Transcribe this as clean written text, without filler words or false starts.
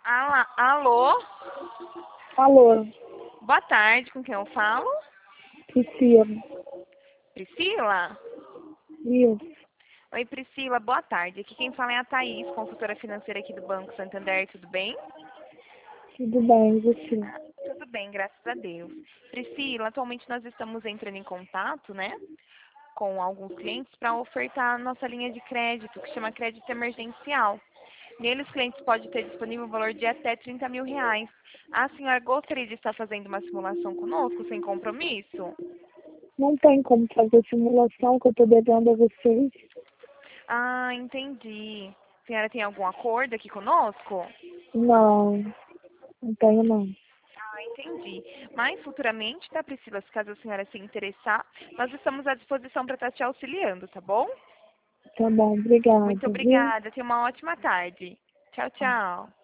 Alô? Alô, Boa tarde, com quem eu falo? Priscila. Priscila? Isso, Oi, Priscila, boa tarde. Aqui quem fala é a Thaís, consultora financeira aqui do Banco Santander, tudo bem? tudo bem, e você? Tudo bem, graças a Deus. Priscila, atualmente nós estamos entrando em contato, né, com alguns clientes para ofertar a nossa linha de crédito, que chama crédito emergencial. Nele, os clientes podem ter disponível um valor de até R$ 30.000. A senhora gostaria de estar fazendo uma simulação conosco, sem compromisso? Não tem como fazer simulação que eu estou devendo a vocês? Ah, entendi. A senhora tem algum acordo aqui conosco? Não, não tenho não. Ah, entendi. Mas futuramente, tá, Priscila? Se caso a senhora se interessar, nós estamos à disposição para estar te auxiliando, tá bom? Tá bom, Muito obrigada, viu? obrigada. Tenha uma ótima tarde. Tchau, tchau.